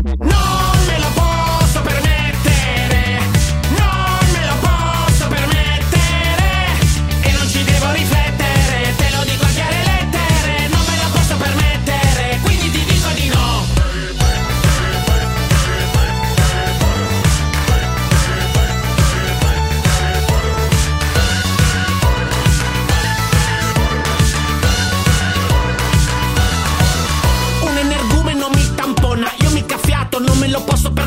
Non me lo posso permettere, non me lo posso permettere, e non ci devo riflettere, te lo dico a chiare lettere, non me lo posso permettere, quindi ti dico di no. Un energumeno mi tampona, io mica fiato, non me lo posso permettere.